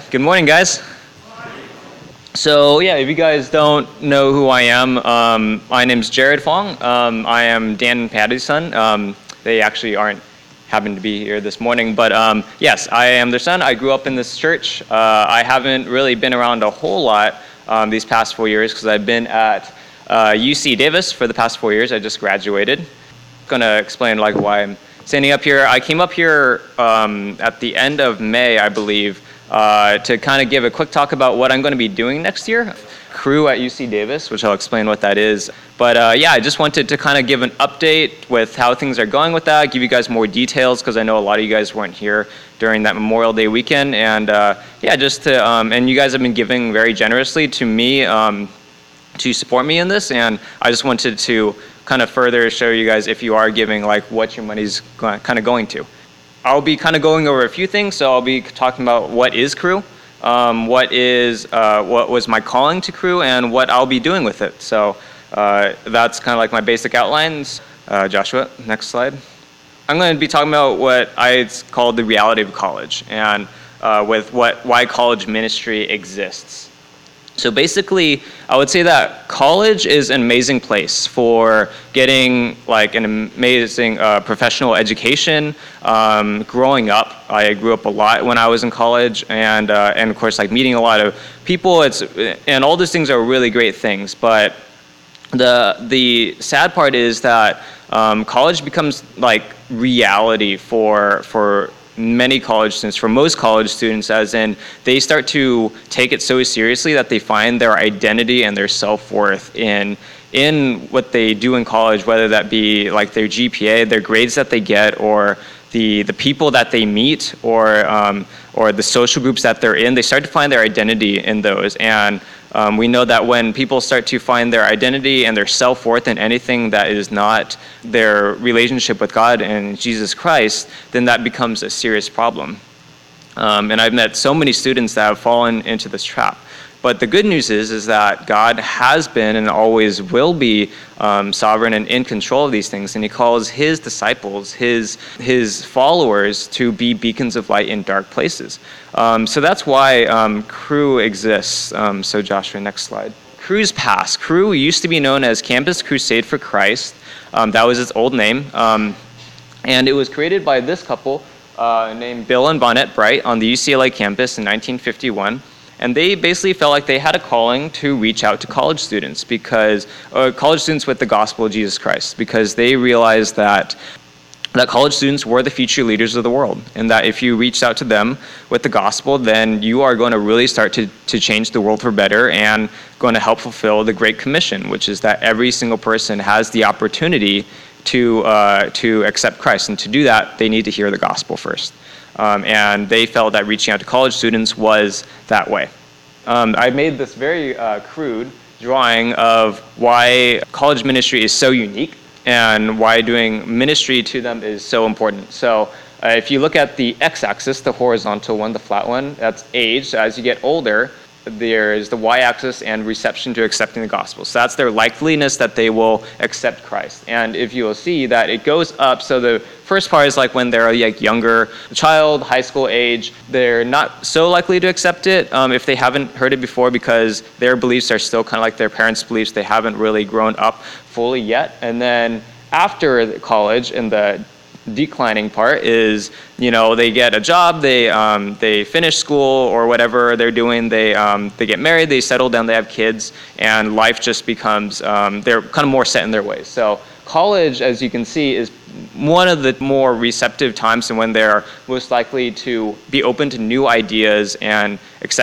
Good morning, guys. So yeah, if you guys don't know who I am, my name's Jared Fong. I am Dan and Patty's son. They actually happen to be here this morning, but yes, I am their son. I grew up in this church. I haven't really been around a whole lot these past 4 years because I've been at UC Davis for the past 4 years. I just graduated. Gonna explain why I'm standing up here. I came up here at the end of May, I believe, to kind of give a quick talk about what I'm going to be doing next year. Cru at UC Davis, which I'll explain what that is. But yeah, I just wanted to kind of give an update with how things are going with that, give you guys more details because I know a lot of you guys weren't here during that Memorial Day weekend. And yeah, just to, and you guys have been giving very generously to me to support me in this. And I just wanted to kind of further show you guys, if you are giving, what your money's kind of going to. I'll be kind of going over a few things. So I'll be talking about what is Cru, what was my calling to Cru, and what I'll be doing with it. So that's kind of my basic outlines. Joshua, next slide. I'm going to be talking about what I call the reality of college and with why college ministry exists. So basically, I would say that college is an amazing place for getting an amazing professional education. Growing up, I grew up a lot when I was in college, and of course, meeting a lot of people. And all these things are really great things. But the sad part is that college becomes reality for many college students, for most college students, as in they start to take it so seriously that they find their identity and their self-worth in what they do in college, whether that be their GPA, their grades that they get, or the people that they meet, or the social groups that they're in. They start to find their identity in those. And we know that when people start to find their identity and their self-worth in anything that is not their relationship with God and Jesus Christ, then that becomes a serious problem. And I've met so many students that have fallen into this trap. But the good news is that God has been and always will be sovereign and in control of these things. And he calls his disciples, his followers, to be beacons of light in dark places. So that's why Cru exists. So Joshua, next slide. Cru's past. Cru used to be known as Campus Crusade for Christ. That was its old name. And it was created by this couple named Bill and Bonnet Bright on the UCLA campus in 1951. And they basically felt like they had a calling to reach out to college students with the gospel of Jesus Christ, because they realized that college students were the future leaders of the world, and that if you reached out to them with the gospel, then you are going to really start to change the world for better and going to help fulfill the Great Commission, which is that every single person has the opportunity to accept Christ. And to do that, they need to hear the gospel first. And they felt that reaching out to college students was that way. I made this very crude drawing of why college ministry is so unique and why doing ministry to them is so important. So if you look at the x-axis, the horizontal one, the flat one, that's age. So as you get older, there's the y-axis and reception to accepting the gospel. So that's their likeliness that they will accept Christ. And if you will see that it goes up, so the first part is when they're younger child, high school age, they're not so likely to accept it if they haven't heard it before, because their beliefs are still kind of like their parents' beliefs. They haven't really grown up fully yet. And then after college, in the declining part is, they get a job, they finish school or whatever they're doing, they get married, they settle down, they have kids, and life just becomes, they're kind of more set in their ways. So college, as you can see, is one of the more receptive times, and when they're most likely to be open to new ideas and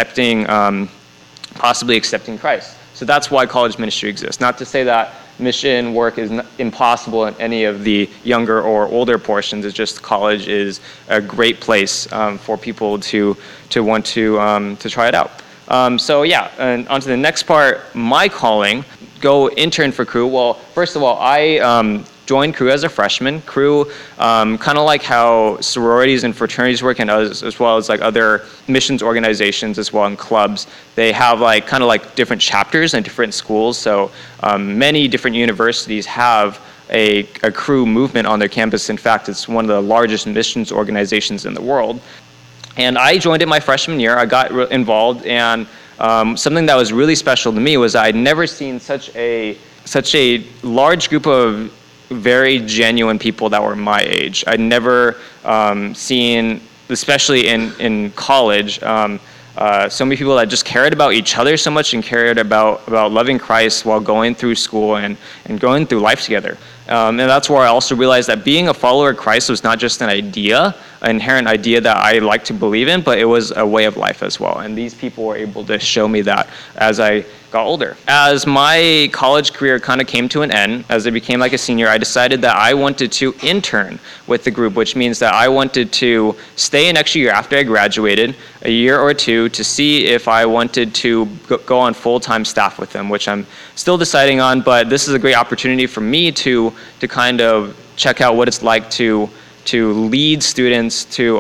possibly accepting Christ. So that's why college ministry exists. Not to say that mission work is impossible in any of the younger or older portions. It's just college is a great place for people to want to try it out. So yeah, and on to the next part, my calling, go intern for Cru. Well, first of all, I joined Cru as a freshman. Cru, kind of like how sororities and fraternities work, and as well as other missions organizations as well, and clubs, they have kind of different chapters in different schools. So many different universities have a Cru movement on their campus. In fact, it's one of the largest missions organizations in the world. And I joined it my freshman year. I got involved, and something that was really special to me was I'd never seen such a large group of very genuine people that were my age. I'd never seen, especially in college, so many people that just cared about each other so much and cared about loving Christ while going through school and going through life together. And that's where I also realized that being a follower of Christ was not just an idea, an inherent idea that I like to believe in, but it was a way of life as well. And these people were able to show me that as I got older. As my college career kind of came to an end, as I became like a senior, I decided that I wanted to intern with the group, which means that I wanted to stay an extra year after I graduated, a year or two, to see if I wanted to go on full-time staff with them, which I'm still deciding on, but this is a great opportunity for me to kind of check out what it's like to lead students, to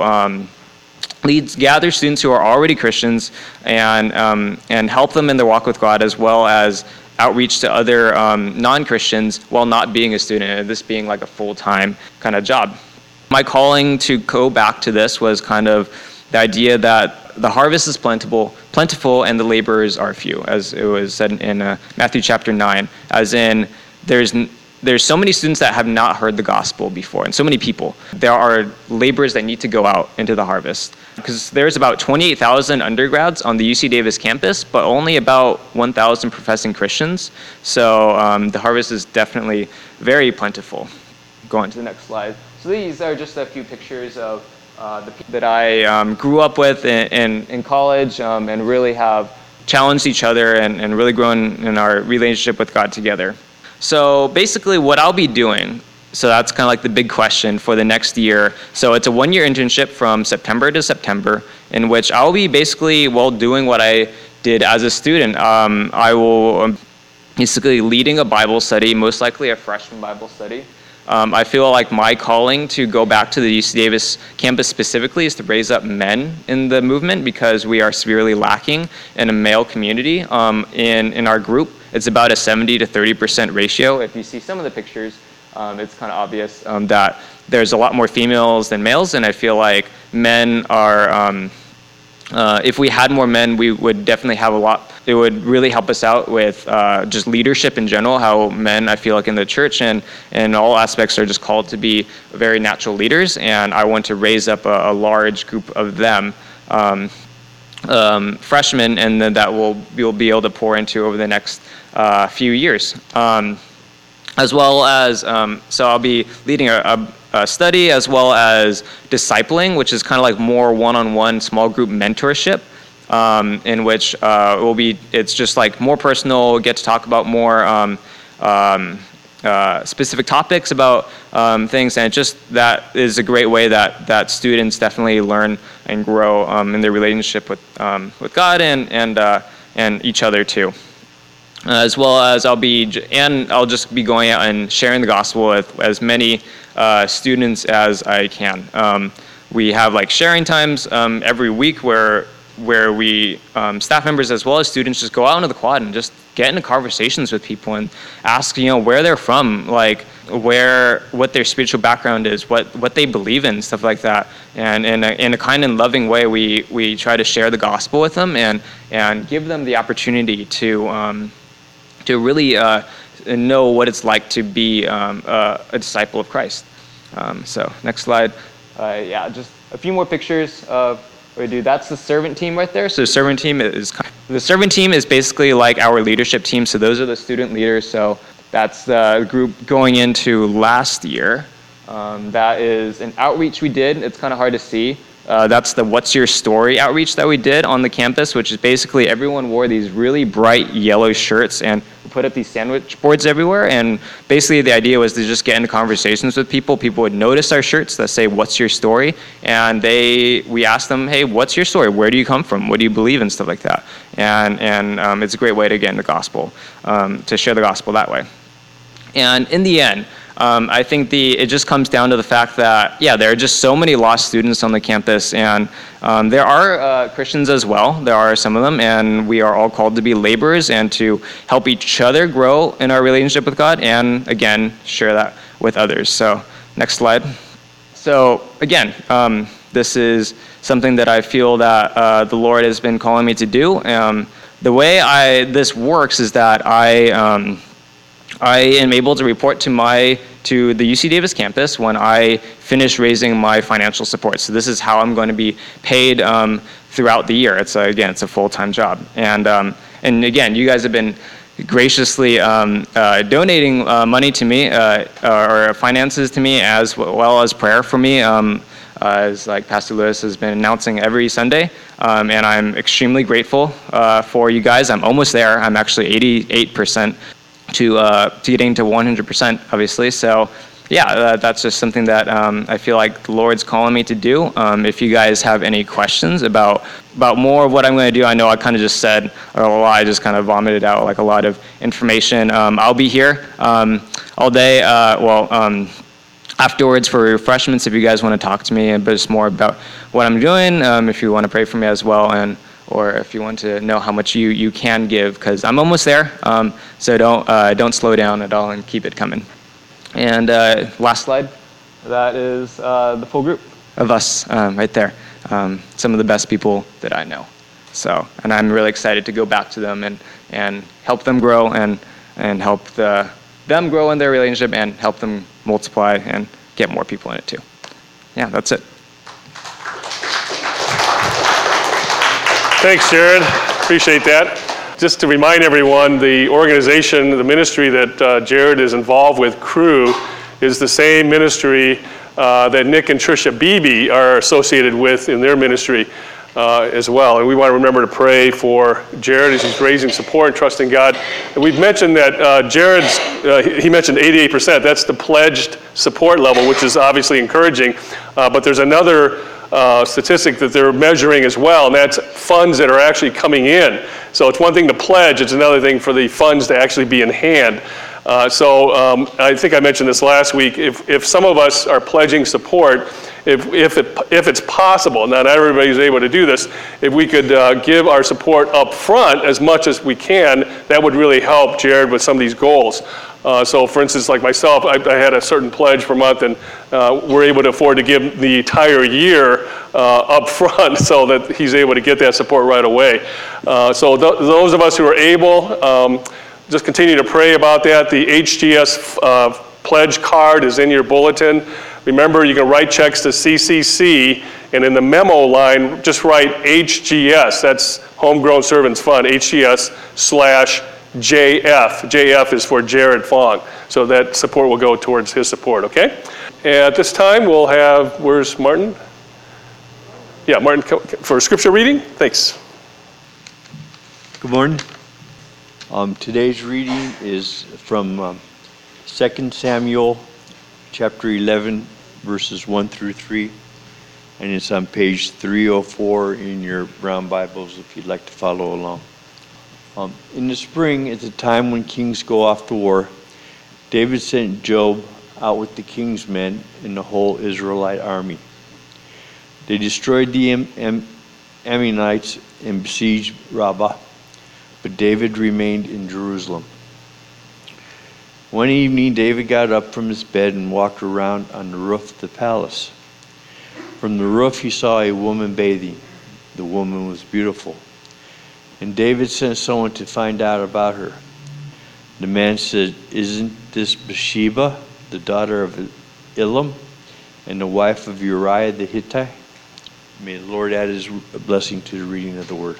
gather students who are already Christians and help them in their walk with God, as well as outreach to other non-Christians while not being a student, and this being like a full-time kind of job. My calling to go back to this was kind of the idea that the harvest is plentiful, and the laborers are few, as it was said in Matthew chapter 9, as in there's so many students that have not heard the gospel before, and so many people. There are laborers that need to go out into the harvest, because there's about 28,000 undergrads on the UC Davis campus, but only about 1,000 professing Christians. So the harvest is definitely very plentiful. Go on to the next slide. So these are just a few pictures of the people that I grew up with in college, and really have challenged each other and really grown in our relationship with God together. So basically what I'll be doing, so that's kind of like the big question for the next year. So it's a one-year internship from September to September, in which I'll be basically, doing what I did as a student. I will basically leading a Bible study, most likely a freshman Bible study. I feel like my calling to go back to the UC Davis campus specifically is to raise up men in the movement, because we are severely lacking in a male community in our group. It's about a 70 to 30% ratio. If you see some of the pictures, it's kind of obvious that there's a lot more females than males, and I feel like men are, if we had more men, we would definitely have a lot. It would really help us out with just leadership in general, how men, I feel like in the church and all aspects, are just called to be very natural leaders, and I want to raise up a large group of them, freshmen, and then that we'll be able to pour into over the next few years. As well as, so I'll be leading a study, as well as discipling, which is kind of like more one-on-one small group mentorship, in which it's just like more personal, get to talk about more specific topics about things, and that is a great way that students definitely learn and grow in their relationship with God and each other too. As well as I'll just be going out and sharing the gospel with as many students as I can. We have like sharing times every week where we staff members as well as students just go out into the quad and just get into conversations with people and ask where they're from, like what their spiritual background is, what they believe in, stuff like that. And in a kind and loving way, we try to share the gospel with them and give them the opportunity to really know what it's like to be a disciple of Christ. So next slide. Just a few more pictures of what we do. That's the servant team right there. So the servant team is basically like our leadership team. So those are the student leaders. So that's the group going into last year. That is an outreach we did. It's kind of hard to see. That's the What's Your Story outreach that we did on the campus, which is basically everyone wore these really bright yellow shirts, and we put up these sandwich boards everywhere, and basically the idea was to just get into conversations with people. People would notice our shirts that say, "What's your story?" And we asked them, "Hey, what's your story? Where do you come from? What do you believe in?" Stuff like that. And it's a great way to get into the gospel, to share the gospel that way. And in the end, I think it just comes down to the fact that, there are just so many lost students on the campus, and there are Christians as well. There are some of them, and we are all called to be laborers and to help each other grow in our relationship with God, and again, share that with others. So next slide. So again, this is something that I feel that the Lord has been calling me to do. The way this works is that I am able to report to the UC Davis campus when I finish raising my financial support. So this is how I'm going to be paid throughout the year. It's a full-time job. And again, you guys have been graciously donating money to me or finances to me, as well as prayer for me, as like Pastor Lewis has been announcing every Sunday. And I'm extremely grateful for you guys. I'm almost there. I'm actually 88% to getting to 100%, obviously. So yeah, that's just something that I feel like the Lord's calling me to do. If you guys have any questions about more of what I'm going to do, I know I kind of just said a lot. I just kind of vomited out like a lot of information. I'll be here all day. Afterwards for refreshments, if you guys want to talk to me, but it's more about what I'm doing. If you want to pray for me as well, or if you want to know how much you can give, because I'm almost there. So don't slow down at all and keep it coming. And last slide, that is the full group of us right there. Some of the best people that I know. So, and I'm really excited to go back to them and help them grow and help them grow in their relationship and help them multiply and get more people in it too. Yeah, that's it. Thanks, Jared. Appreciate that. Just to remind everyone, the organization, the ministry that Jared is involved with, Cru, is the same ministry that Nick and Tricia Beebe are associated with in their ministry as well. And we want to remember to pray for Jared as he's raising support and trusting God. And we've mentioned that he mentioned 88%. That's the pledged support level, which is obviously encouraging. But there's another statistic that they're measuring as well, and that's funds that are actually coming in. So it's one thing to pledge, it's another thing for the funds to actually be in hand. So I think I mentioned this last week, if some of us are pledging support, if it's possible, not everybody's able to do this, if we could give our support up front as much as we can, that would really help Jared with some of these goals. So for instance, like myself, I had a certain pledge per month, and we're able to afford to give the entire year up front so that he's able to get that support right away. So those of us who are able, just continue to pray about that. The HGS pledge card is in your bulletin. Remember, you can write checks to CCC, and in the memo line, just write HGS. That's Homegrown Servants Fund, HGS/JF. JF is for Jared Fong. So that support will go towards his support, okay? And at this time, we'll have, where's Martin? Yeah, Martin, for scripture reading. Thanks. Good morning. Today's reading is from 2 Samuel chapter 11, verses 1 through 3. And it's on page 304 in your brown Bibles if you'd like to follow along. In the spring, at the time when kings go off to war, David sent Joab out with the king's men and the whole Israelite army. They destroyed the Ammonites and besieged Rabbah, but David remained in Jerusalem. One evening, David got up from his bed and walked around on the roof of the palace. From the roof, he saw a woman bathing. The woman was beautiful. And David sent someone to find out about her. The man said, "Isn't this Bathsheba, the daughter of Elam, and the wife of Uriah the Hittite?" May the Lord add his blessing to the reading of the word.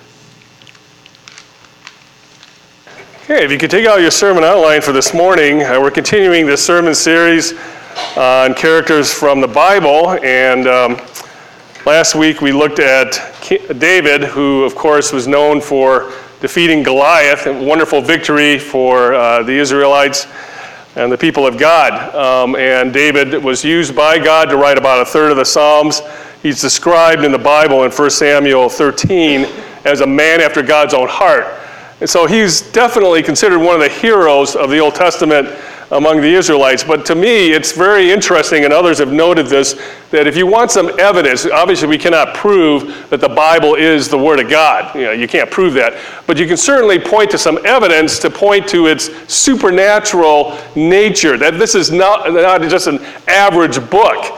Okay, if you could take out your sermon outline for this morning, we're continuing this sermon series on characters from the Bible, and last week we looked at David, who of course was known for defeating Goliath, a wonderful victory for the Israelites and the people of God. And David was used by God to write about a third of the Psalms. He's described in the Bible in 1 Samuel 13 as a man after God's own heart. And so he's definitely considered one of the heroes of the Old Testament among the Israelites. But to me, it's very interesting, and others have noted this, that if you want some evidence, obviously we cannot prove that the Bible is the Word of God. You can't prove that. But you can certainly point to some evidence to point to its supernatural nature, that this is not just an average book.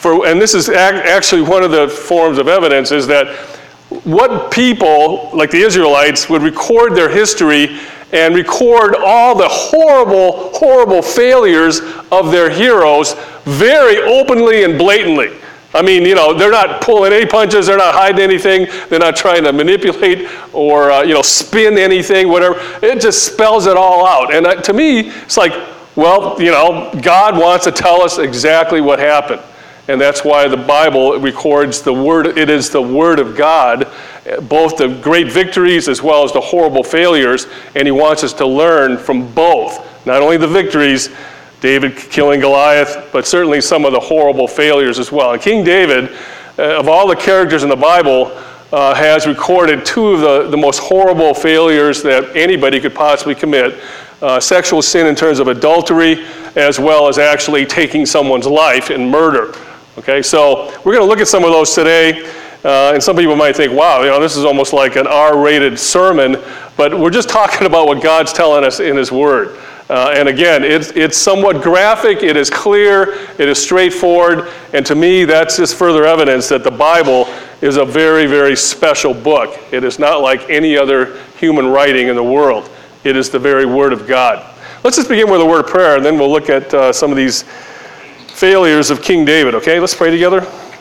and this is actually one of the forms of evidence, is that what people, like the Israelites, would record their history and record all the horrible, horrible failures of their heroes very openly and blatantly. I mean, they're not pulling any punches, they're not hiding anything, they're not trying to manipulate or, spin anything, whatever. It just spells it all out. And to me, it's like, well, God wants to tell us exactly what happened. And that's why the Bible records the Word. It is the Word of God, both the great victories as well as the horrible failures. And he wants us to learn from both, not only the victories, David killing Goliath, but certainly some of the horrible failures as well. And King David, of all the characters in the Bible, has recorded two of the most horrible failures that anybody could possibly commit. Sexual sin in terms of adultery, as well as actually taking someone's life in murder. Okay, so we're going to look at some of those today, and some people might think, wow, this is almost like an R-rated sermon, but we're just talking about what God's telling us in his Word. And again, it's somewhat graphic, it is clear, it is straightforward, and to me, that's just further evidence that the Bible is a very, very special book. It is not like any other human writing in the world. It is the very Word of God. Let's just begin with a word of prayer, and then we'll look at some of these failures of King David, okay? Let's pray together.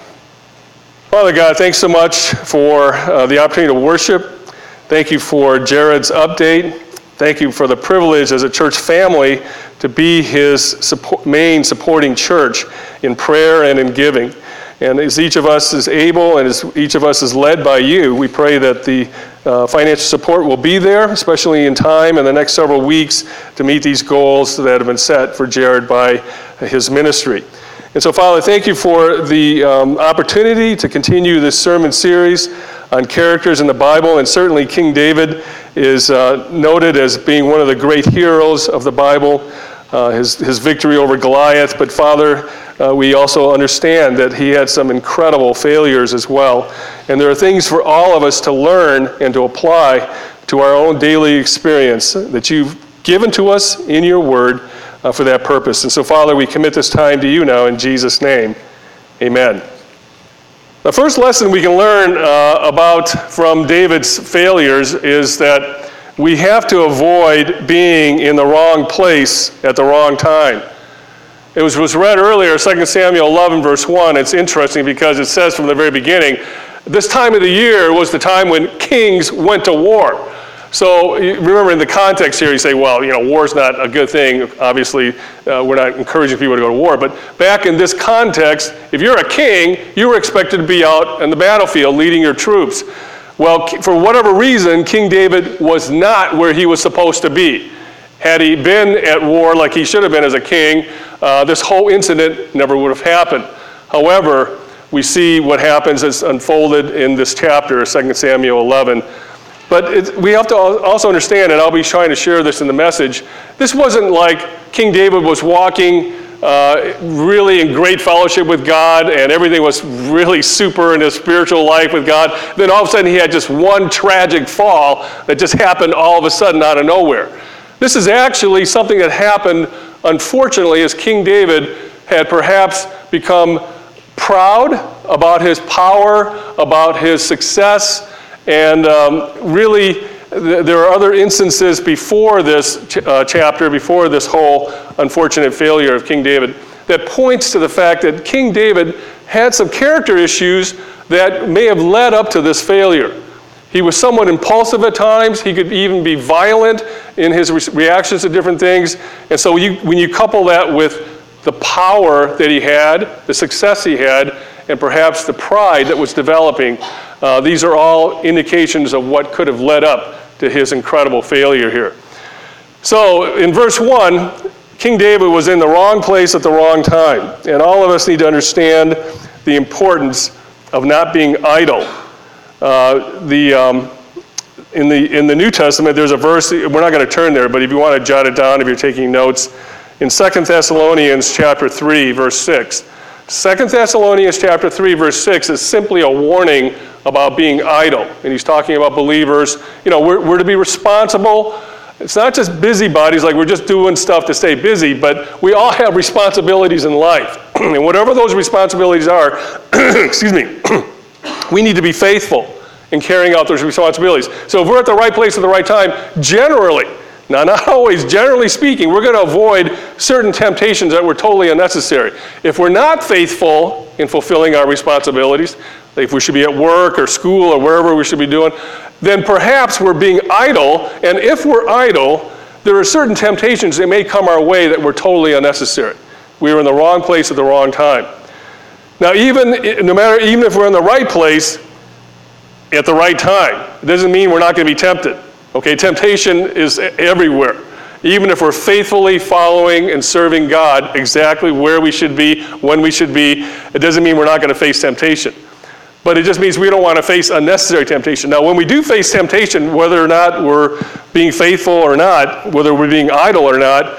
Father God, thanks so much for the opportunity to worship. Thank you for Jared's update. Thank you for the privilege as a church family to be his main supporting church in prayer and in giving. And as each of us is able and as each of us is led by you, we pray that the financial support will be there, especially in time in the next several weeks, to meet these goals that have been set for Jared by his ministry. And so, Father, thank you for the opportunity to continue this sermon series on characters in the Bible. And certainly King David is noted as being one of the great heroes of the Bible, his victory over Goliath. But Father, we also understand that he had some incredible failures as well. And there are things for all of us to learn and to apply to our own daily experience that you've given to us in your Word for that purpose. And so, Father, we commit this time to you now in Jesus' name. Amen. The first lesson we can learn about from David's failures is that we have to avoid being in the wrong place at the wrong time. It was read earlier, 2 Samuel 11, verse 1. It's interesting because it says from the very beginning, this time of the year was the time when kings went to war. So remember in the context here, you say, well, war's not a good thing. Obviously, we're not encouraging people to go to war. But back in this context, if you're a king, you were expected to be out in the battlefield leading your troops. Well, for whatever reason, King David was not where he was supposed to be. Had he been at war like he should have been as a king, this whole incident never would have happened. However, we see what happens as unfolded in this chapter, 2 Samuel 11. But we have to also understand, and I'll be trying to share this in the message, this wasn't like King David was walking really in great fellowship with God and everything was really super in his spiritual life with God. Then all of a sudden he had just one tragic fall that just happened all of a sudden out of nowhere. This is actually something that happened, unfortunately, as King David had perhaps become proud about his power, about his success, and really, there are other instances before this chapter, before this whole unfortunate failure of King David, that points to the fact that King David had some character issues that may have led up to this failure. He was somewhat impulsive at times. He could even be violent in his reactions to different things. And so when you couple that with the power that he had, the success he had, and perhaps the pride that was developing, these are all indications of what could have led up to his incredible failure here. So in verse 1, King David was in the wrong place at the wrong time. And all of us need to understand the importance of not being idle. In the New Testament, there's a verse, we're not going to turn there, but if you want to jot it down, if you're taking notes, in 2 Thessalonians chapter 3, verse 6. 2 Thessalonians chapter 3, verse 6 is simply a warning about being idle. And he's talking about believers. We're to be responsible It's not just busybodies, like we're just doing stuff to stay busy, but we all have responsibilities in life. And whatever those responsibilities are, excuse me, we need to be faithful in carrying out those responsibilities. So if we're at the right place at the right time, generally, now not always, generally speaking, we're going to avoid certain temptations that were totally unnecessary. If we're not faithful in fulfilling our responsibilities, if we should be at work or school or wherever we should be doing, then perhaps we're being idle. And if we're idle, there are certain temptations that may come our way that were totally unnecessary. We were in the wrong place at the wrong time. Now, even if we're in the right place at the right time, it doesn't mean we're not going to be tempted. Okay, temptation is everywhere. Even if we're faithfully following and serving God exactly where we should be, when we should be, it doesn't mean we're not going to face temptation. But it just means we don't want to face unnecessary temptation. Now, when we do face temptation, whether or not we're being faithful or not, whether we're being idle or not,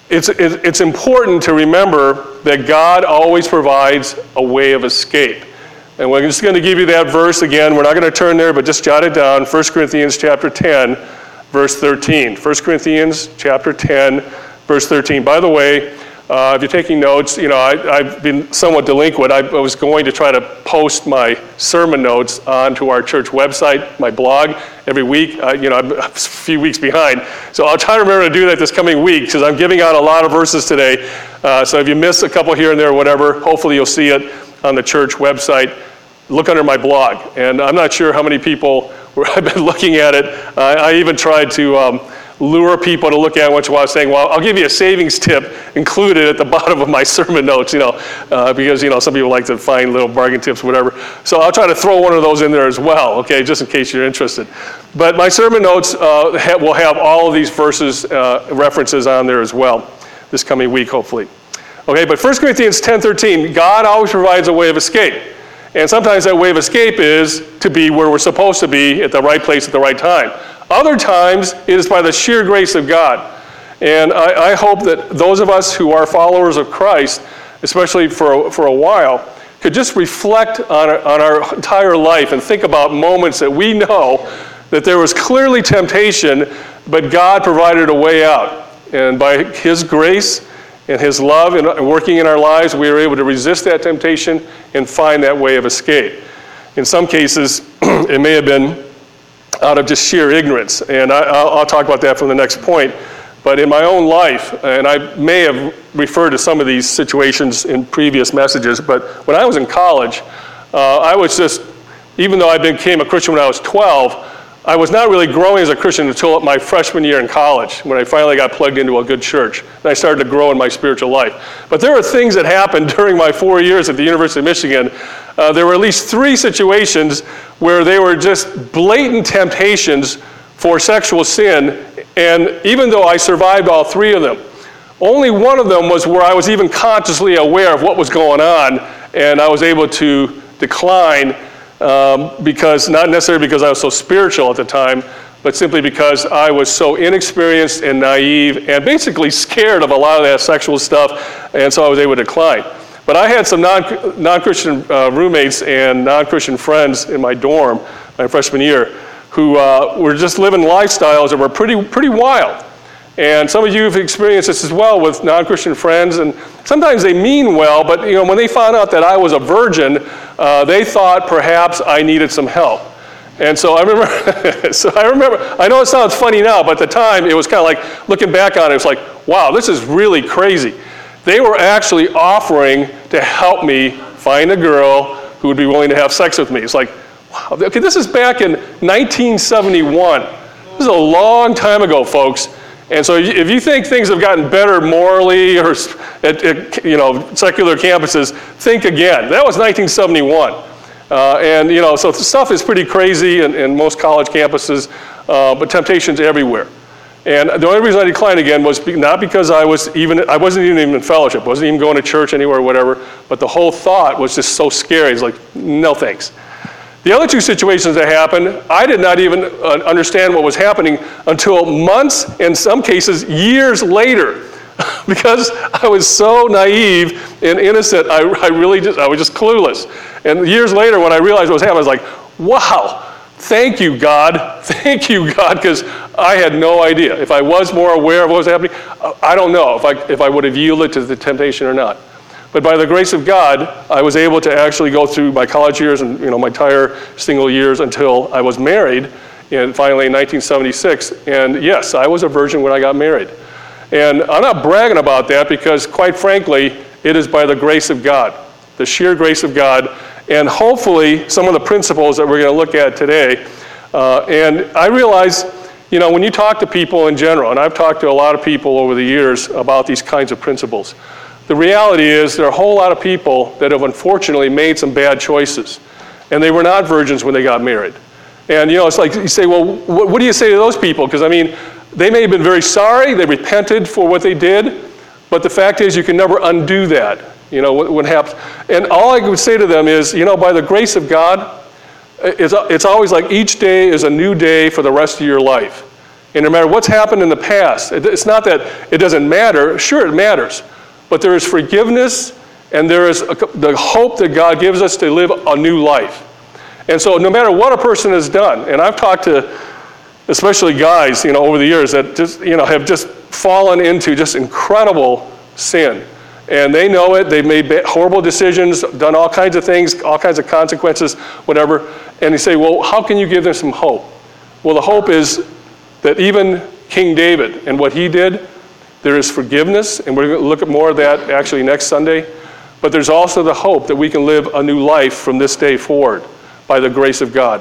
it's important to remember that God always provides a way of escape. And we're just going to give you that verse again. We're not going to turn there, but just jot it down. 1 Corinthians chapter 10, verse 13. 1 Corinthians chapter 10, verse 13. By the way, if you're taking notes, I've been somewhat delinquent. I was going to try to post my sermon notes onto our church website, my blog, every week. I'm a few weeks behind. So I'll try to remember to do that this coming week because I'm giving out a lot of verses today. So if you miss a couple here and there or whatever, hopefully you'll see it on the church website. Look under my blog. And I'm not sure how many people have been looking at it. I even tried to lure people to look at it once in a while, saying, well, I'll give you a savings tip included at the bottom of my sermon notes, because, some people like to find little bargain tips, whatever. So I'll try to throw one of those in there as well, okay, just in case you're interested. But my sermon notes will have all of these verses, references on there as well this coming week, hopefully. Okay, but 1 Corinthians 10:13, God always provides a way of escape. And sometimes that way of escape is to be where we're supposed to be at the right place at the right time. Other times, it is by the sheer grace of God. And I hope that those of us who are followers of Christ, especially for a while, could just reflect on our entire life and think about moments that we know that there was clearly temptation, but God provided a way out. And by His grace and His love and working in our lives, we are able to resist that temptation and find that way of escape. In some cases, it may have been out of just sheer ignorance. And I'll talk about that from the next point. But in my own life, and I may have referred to some of these situations in previous messages, but when I was in college, I was just, even though I became a Christian when I was 12, I was not really growing as a Christian until my freshman year in college, when I finally got plugged into a good church. And I started to grow in my spiritual life. But there were things that happened during my 4 years at the University of Michigan. There were at least 3 situations where they were just blatant temptations for sexual sin. And even though I survived all 3 of them, only one of them was where I was even consciously aware of what was going on, and I was able to decline because, not necessarily because I was so spiritual at the time, but simply because I was so inexperienced and naive and basically scared of a lot of that sexual stuff, and so I was able to decline. But I had some non-Christian roommates and non-Christian friends in my dorm my freshman year who were just living lifestyles that were pretty wild. And some of you have experienced this as well with non-Christian friends, and sometimes they mean well, but when they found out that I was a virgin, they thought perhaps I needed some help. And so I remember, I know it sounds funny now, but at the time it was kind of like, looking back on it, it's like, wow, this is really crazy. They were actually offering to help me find a girl who would be willing to have sex with me. It's like, wow, okay, this is back in 1971. This is a long time ago, folks. And so if you think things have gotten better morally or at secular campuses, think again. That was 1971. So the stuff is pretty crazy in most college campuses, but temptation's everywhere. And the only reason I declined again was not because I wasn't even in fellowship, wasn't even going to church anywhere or whatever, but the whole thought was just so scary. It's like, no thanks. The other 2 situations that happened, I did not even understand what was happening until months, in some cases years later, because I was so naive and innocent. I was just clueless. And years later, when I realized what was happening, I was like, wow, Thank you, God. Thank you, God, because I had no idea. If I was more aware of what was happening, I don't know if I would have yielded to the temptation or not. But by the grace of God, I was able to actually go through my college years and my entire single years until I was married, and finally in 1976. And yes, I was a virgin when I got married. And I'm not bragging about that because, quite frankly, it is by the grace of God, the sheer grace of God, and hopefully some of the principles that we're going to look at today. And I realize, when you talk to people in general, and I've talked to a lot of people over the years about these kinds of principles, the reality is there are a whole lot of people that have unfortunately made some bad choices, and they were not virgins when they got married. And it's like you say, well, what do you say to those people? Because they may have been very sorry, they repented for what they did, but the fact is you can never undo that. What happens. And all I would say to them is, by the grace of God, it's always like each day is a new day for the rest of your life. And no matter what's happened in the past, it's not that it doesn't matter. Sure, it matters. But there is forgiveness, and there is the hope that God gives us to live a new life. And so no matter what a person has done, and I've talked to especially guys, over the years that just, have just fallen into just incredible sin. And they know it. They've made horrible decisions, done all kinds of things, all kinds of consequences, whatever. And you say, well, how can you give them some hope? Well, the hope is that even King David and what he did, there is forgiveness, and we're going to look at more of that actually next Sunday. But there's also the hope that we can live a new life from this day forward by the grace of God.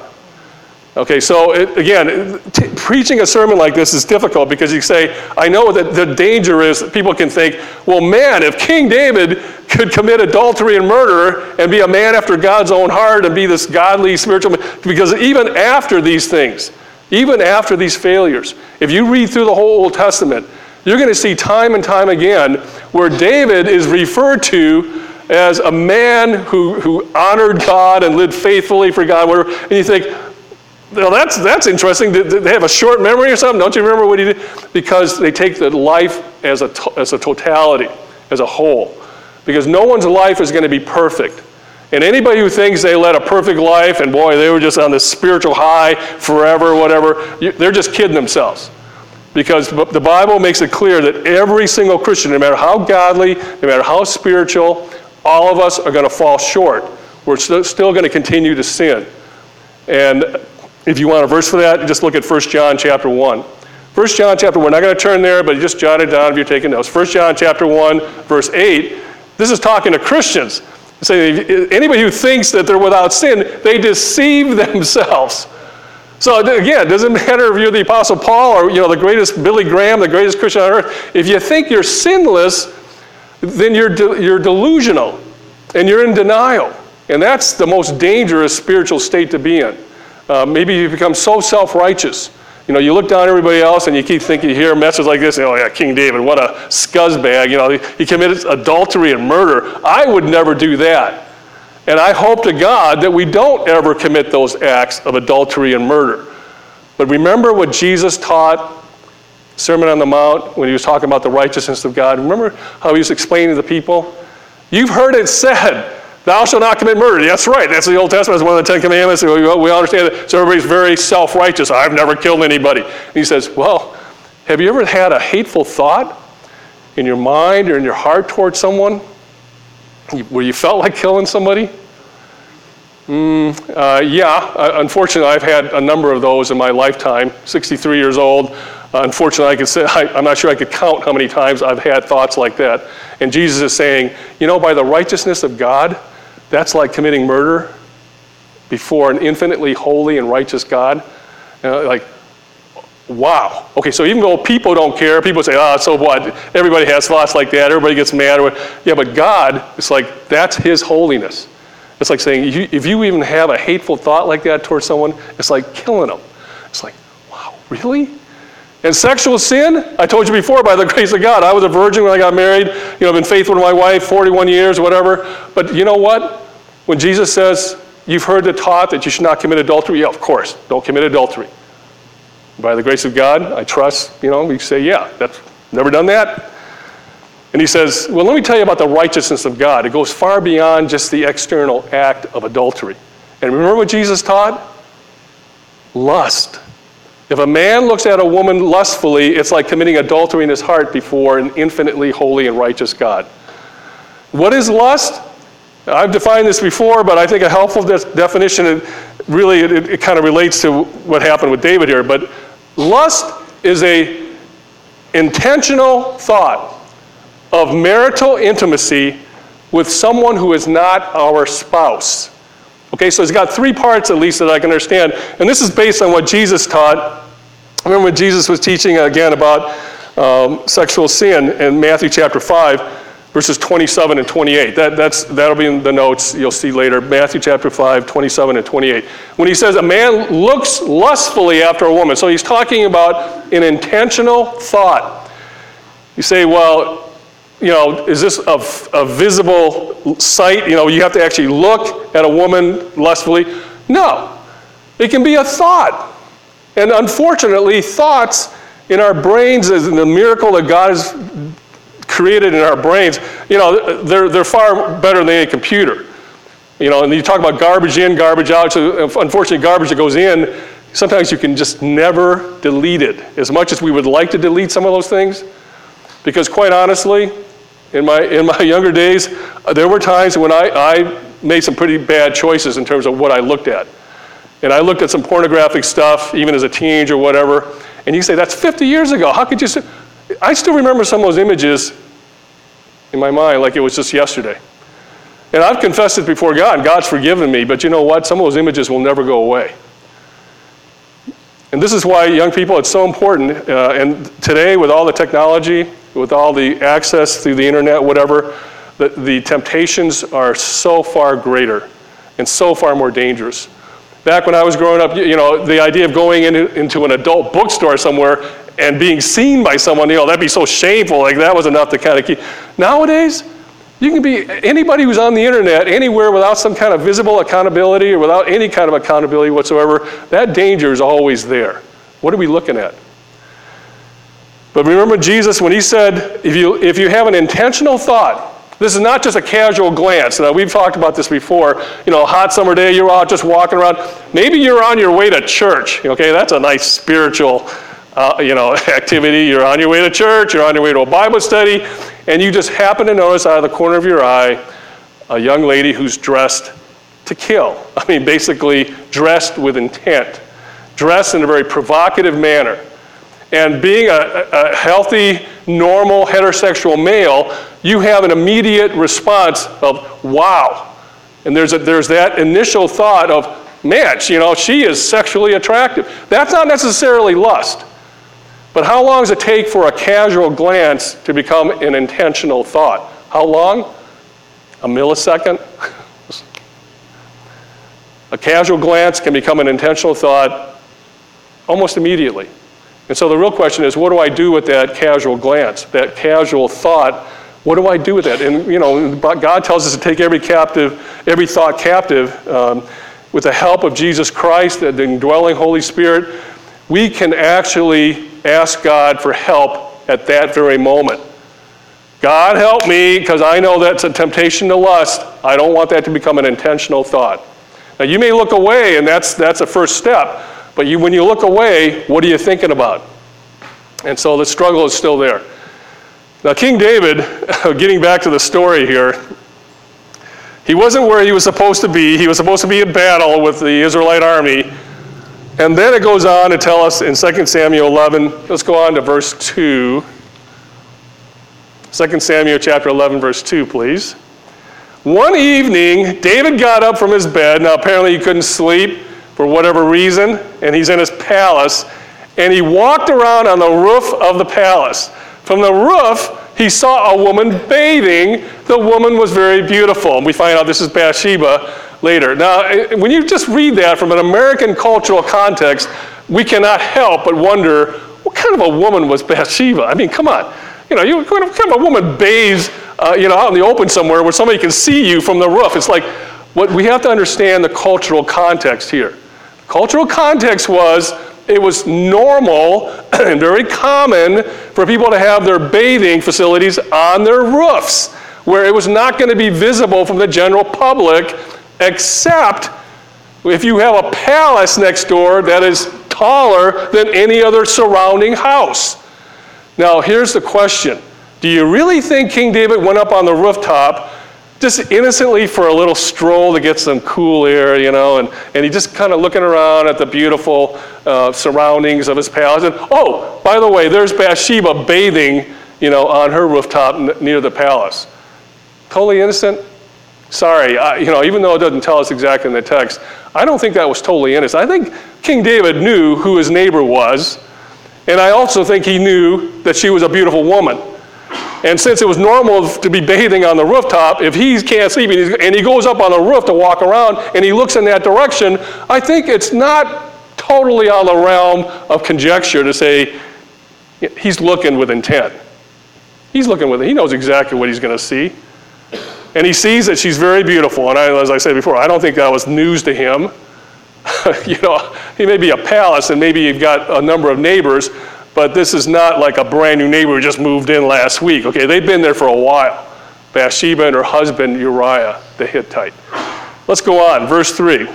Okay, so again, preaching a sermon like this is difficult because you say, I know that the danger is that people can think, well, man, if King David could commit adultery and murder and be a man after God's own heart and be this godly, spiritual man, because even after these things, even after these failures, if you read through the whole Old Testament, you're going to see time and time again where David is referred to as a man who honored God and lived faithfully for God, whatever. And you think, well, that's interesting. Did they have a short memory or something? Don't you remember what he did? Because they take the life as a totality, as a whole. Because no one's life is going to be perfect. And anybody who thinks they led a perfect life and boy, they were just on this spiritual high forever, whatever, they're just kidding themselves. Because the Bible makes it clear that every single Christian, no matter how godly, no matter how spiritual, all of us are going to fall short. We're still going to continue to sin. And if you want a verse for that, just look at 1 John chapter 1. 1 John chapter 1, we're not going to turn there, but just jot it down if you're taking notes. 1 John chapter 1, verse 8, this is talking to Christians. Saying anybody who thinks that they're without sin, they deceive themselves. So again, it doesn't matter if you're the Apostle Paul or the greatest Billy Graham, the greatest Christian on earth. If you think you're sinless, then you're delusional and you're in denial. And that's the most dangerous spiritual state to be in. Maybe you become so self-righteous. You look down at everybody else and you keep thinking, you hear a message like this, oh yeah, King David, what a scuzzbag. He committed adultery and murder. I would never do that. And I hope to God that we don't ever commit those acts of adultery and murder. But remember what Jesus taught, Sermon on the Mount, when he was talking about the righteousness of God. Remember how he was explaining to the people? You've heard it said, thou shalt not commit murder. That's right. That's the Old Testament. It's one of the 10 Commandments. We all understand that. So everybody's very self-righteous. I've never killed anybody. And he says, well, have you ever had a hateful thought in your mind or in your heart towards someone where you felt like killing somebody? Yeah. Unfortunately, I've had a number of those in my lifetime. 63 years old. Unfortunately, I could say I'm not sure I could count how many times I've had thoughts like that. And Jesus is saying, by the righteousness of God, that's like committing murder before an infinitely holy and righteous God. Wow. Okay, so even though people don't care, people say, so what? Everybody has thoughts like that. Everybody gets mad. Yeah, but God, it's like that's his holiness. It's like saying, if you even have a hateful thought like that towards someone, it's like killing them. It's like, wow, really? And sexual sin, I told you before, by the grace of God. I was a virgin when I got married. I've been faithful to my wife 41 years, whatever. But you know what? When Jesus says, you've heard it taught that you should not commit adultery, yeah, of course, don't commit adultery. By the grace of God, I trust, we say, yeah, that's never done that. And he says, well, let me tell you about the righteousness of God. It goes far beyond just the external act of adultery. And remember what Jesus taught? lust. If a man looks at a woman lustfully, it's like committing adultery in his heart before an infinitely holy and righteous God. What is lust? I've defined this before, but I think a helpful definition, really it kind of relates to what happened with David here, but lust is a intentional thought of marital intimacy with someone who is not our spouse. Okay, so it's got three parts at least that I can understand, and this is based on what Jesus taught. I remember when Jesus was teaching again about sexual sin in Matthew chapter 5, verses 27 and 28. That'll be in the notes you'll see later. Matthew chapter 5, 27 and 28. When he says a man looks lustfully after a woman, so he's talking about an intentional thought. You say, well, is this a visible sight? You have to actually look at a woman lustfully. No, it can be a thought. And unfortunately, thoughts in our brains is the miracle that God has created in our brains. They're far better than a computer. And you talk about garbage in, garbage out. So unfortunately, garbage that goes in, sometimes you can just never delete it. As much as we would like to delete some of those things, because quite honestly, in my younger days, there were times when I made some pretty bad choices in terms of what I looked at. And I looked at some pornographic stuff, even as a teenager or whatever, and you say, that's 50 years ago. How could you say? I still remember some of those images in my mind like it was just yesterday. And I've confessed it before God, and God's forgiven me, but you know what? Some of those images will never go away. And this is why, young people, it's so important. And today, with all the technology, with all the access through the internet, whatever, the temptations are so far greater and so far more dangerous. Back when I was growing up, the idea of going into an adult bookstore somewhere and being seen by someone, that'd be so shameful. Like that was enough to kind of keep. Nowadays, you can be anybody who's on the internet anywhere without some kind of visible accountability or without any kind of accountability whatsoever. That danger is always there. What are we looking at? But remember Jesus when he said, if you have an intentional thought, this is not just a casual glance. Now, we've talked about this before. A hot summer day, you're out just walking around. Maybe you're on your way to church. Okay, that's a nice spiritual activity. You're on your way to church, you're on your way to a Bible study, and you just happen to notice out of the corner of your eye a young lady who's dressed to kill. I mean, basically dressed with intent, dressed in a very provocative manner. And being a healthy, normal, heterosexual male, you have an immediate response of, wow. And there's that initial thought of, man, she is sexually attractive. That's not necessarily lust. But how long does it take for a casual glance to become an intentional thought? How long? A millisecond? A casual glance can become an intentional thought almost immediately. And so the real question is, what do I do with that casual glance, that casual thought? What do I do with that? And God tells us to take every thought captive with the help of Jesus Christ, the indwelling Holy Spirit. We can actually ask God for help at that very moment. God, help me, because I know that's a temptation to lust. I don't want that to become an intentional thought. Now, you may look away, and that's a first step. But when you look away, what are you thinking about? And so the struggle is still there. Now, King David, getting back to the story here, he wasn't where he was supposed to be. He was supposed to be in battle with the Israelite army. And then it goes on to tell us in 2 Samuel 11, let's go on to verse 2. 2 Samuel chapter 11, verse 2, please. One evening, David got up from his bed. Now, apparently he couldn't sleep for whatever reason, and he's in his palace, and he walked around on the roof of the palace. From the roof, he saw a woman bathing. The woman was very beautiful. And we find out this is Bathsheba later. Now, when you just read that from an American cultural context, we cannot help but wonder, what kind of a woman was Bathsheba? I mean, come on. What kind of a woman bathes, out in the open somewhere where somebody can see you from the roof? It's like, we have to understand the cultural context here. Cultural context was, it was normal and very common for people to have their bathing facilities on their roofs, where it was not going to be visible from the general public, except if you have a palace next door that is taller than any other surrounding house. Now, here's the question. Do you really think King David went up on the rooftop just innocently for a little stroll to get some cool air, and he just kind of looking around at the beautiful surroundings of his palace? And, oh, by the way, there's Bathsheba bathing, on her rooftop near the palace. Totally innocent? Sorry, even though it doesn't tell us exactly in the text, I don't think that was totally innocent. I think King David knew who his neighbor was, and I also think he knew that she was a beautiful woman. And since it was normal to be bathing on the rooftop, if he can't sleep and he goes up on the roof to walk around and he looks in that direction, I think it's not totally out of the realm of conjecture to say he's looking with intent. He knows exactly what he's going to see. And he sees that she's very beautiful. And as I said before, I don't think that was news to him. He may be a palace and maybe you've got a number of neighbors, but this is not like a brand new neighbor who just moved in last week. Okay, they've been there for a while. Bathsheba and her husband Uriah the Hittite. Let's go on, verse 3.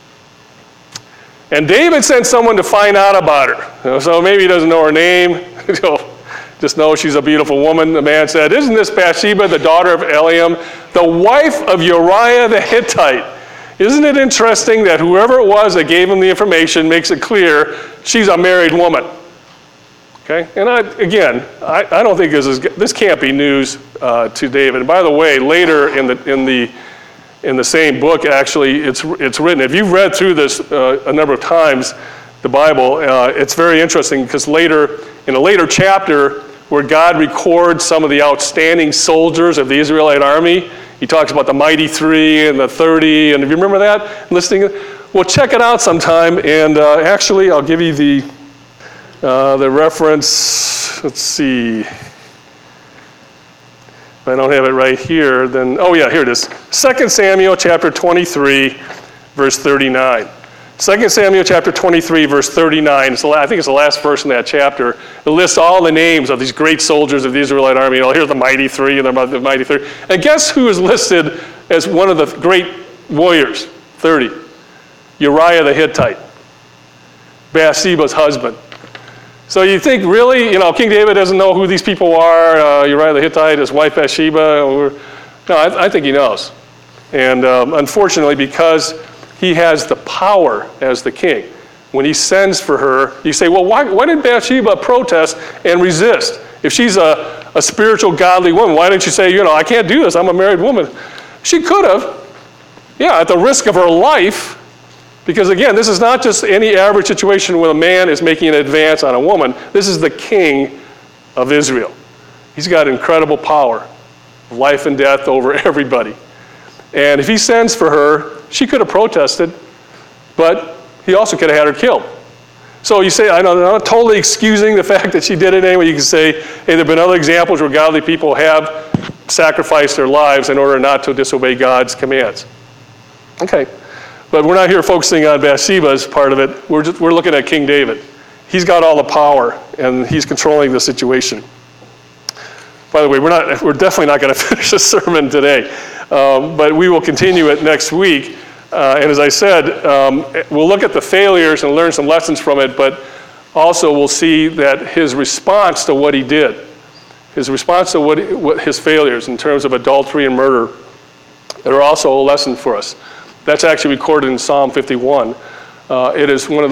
And David sent someone to find out about her. So maybe he doesn't know her name. Just know she's a beautiful woman. The man said, "Isn't this Bathsheba, the daughter of Eliam, the wife of Uriah the Hittite?" Isn't it interesting that whoever it was that gave him the information makes it clear she's a married woman? Okay, and I don't think this can't be news to David. And by the way, later in the same book, actually, it's written. If you've read through this a number of times, the Bible, it's very interesting because later in a later chapter where God records some of the outstanding soldiers of the Israelite army, he talks about the mighty 3 and the 30. And if you remember that, listening, well, check it out sometime. And actually, I'll give you the reference. Let's see. If I don't have it right here, then, oh yeah, here it is. 2 Samuel chapter 23, verse 39. 2 Samuel chapter 23, verse 39. I think it's the last verse in that chapter. It lists all the names of these great soldiers of the Israelite army. Here's the mighty 3 and the mighty 30. And guess who is listed as one of the great warriors? 30. Uriah the Hittite. Bathsheba's husband. So you think, really, King David doesn't know who these people are, Uriah the Hittite, his wife Bathsheba? No, I think he knows. And unfortunately, because he has the power as the king, when he sends for her, you say, well, why did Bathsheba protest and resist? If she's a spiritual, godly woman, why didn't she say, I can't do this, I'm a married woman? She could have, at the risk of her life. Because again, this is not just any average situation where a man is making an advance on a woman. This is the king of Israel. He's got incredible power, life and death over everybody. And if he sends for her, she could have protested, but he also could have had her killed. So you say, I'm not totally excusing the fact that she did it anyway. You can say, hey, there have been other examples where godly people have sacrificed their lives in order not to disobey God's commands. Okay. But we're not here focusing on Bathsheba as part of it. We're looking at King David. He's got all the power, and he's controlling the situation. By the way, we're definitely not going to finish the sermon today, but we will continue it next week. And as I said, we'll look at the failures and learn some lessons from it, but also we'll see that his response to what he did, his response to what his failures in terms of adultery and murder, are also a lesson for us. That's actually recorded in Psalm 51. It is one of the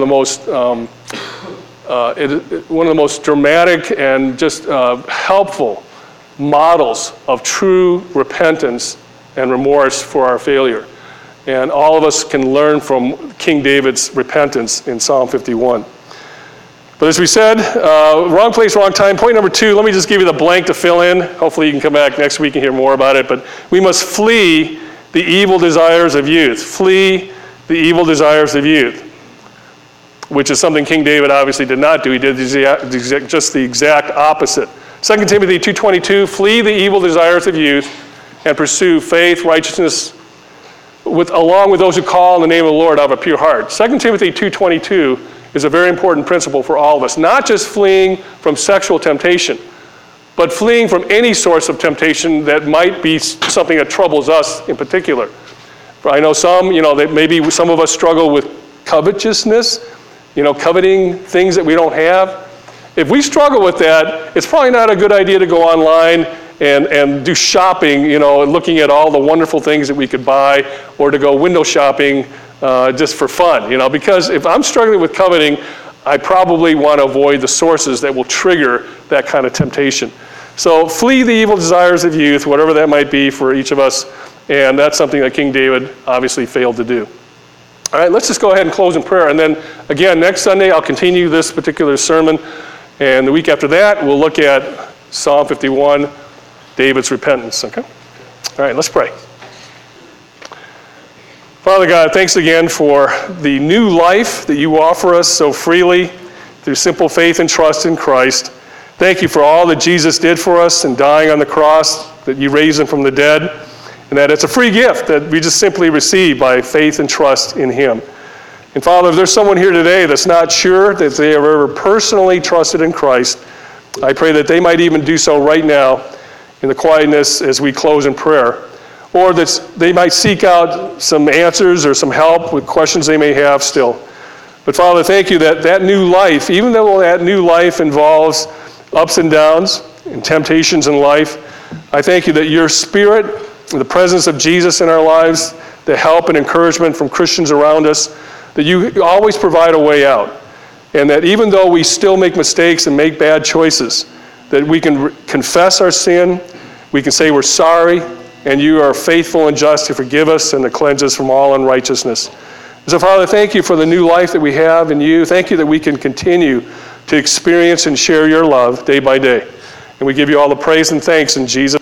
most dramatic and just helpful models of true repentance and remorse for our failure. And all of us can learn from King David's repentance in Psalm 51. But as we said, wrong place, wrong time. Point number 2, let me just give you the blank to fill in. Hopefully you can come back next week and hear more about it. But we must flee the evil desires of youth. Flee the evil desires of youth, which is something King David obviously did not do. He did just the exact opposite. 2 Timothy 2:22, flee the evil desires of youth and pursue faith, righteousness, along with those who call on the name of the Lord out of a pure heart. 2 Timothy 2:22 is a very important principle for all of us, not just fleeing from sexual temptation, but fleeing from any source of temptation that might be something that troubles us in particular. I know some, that maybe some of us struggle with covetousness, coveting things that we don't have. If we struggle with that, it's probably not a good idea to go online and do shopping, and looking at all the wonderful things that we could buy, or to go window shopping just for fun, because if I'm struggling with coveting, I probably want to avoid the sources that will trigger that kind of temptation. So flee the evil desires of youth, whatever that might be for each of us, and that's something that King David obviously failed to do. All right, let's just go ahead and close in prayer, and then again, next Sunday I'll continue this particular sermon, and the week after that we'll look at Psalm 51, David's repentance, okay? All right, let's pray. Father God, thanks again for the new life that you offer us so freely through simple faith and trust in Christ. Thank you for all that Jesus did for us in dying on the cross, that you raised him from the dead, and that it's a free gift that we just simply receive by faith and trust in him. And Father, if there's someone here today that's not sure that they have ever personally trusted in Christ, I pray that they might even do so right now in the quietness as we close in prayer, or that they might seek out some answers or some help with questions they may have still. But Father, thank you that new life, even though that new life involves ups and downs and temptations in life, I thank you that your Spirit, the presence of Jesus in our lives, the help and encouragement from Christians around us, that you always provide a way out. And that even though we still make mistakes and make bad choices, that we can confess our sin, we can say we're sorry, and you are faithful and just to forgive us and to cleanse us from all unrighteousness. So Father, thank you for the new life that we have in you. Thank you that we can continue to experience and share your love day by day. And we give you all the praise and thanks in Jesus' name.